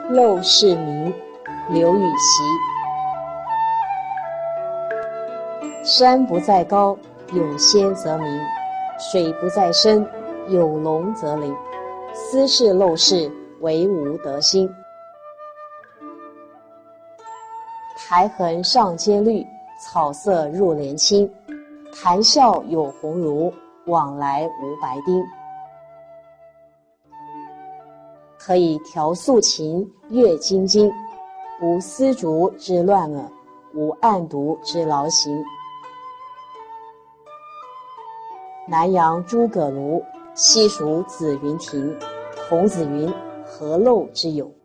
陋室铭，刘禹锡。山不在高，有仙则名；水不在深，有龙则灵。斯是陋室，惟吾德馨。苔痕上阶绿，草色入帘青。谈笑有鸿儒，往来无白丁。可以调素琴，阅金经。无丝竹之乱耳，无案牍之劳形。南阳诸葛庐，西蜀子云亭。孔子云：何陋之有？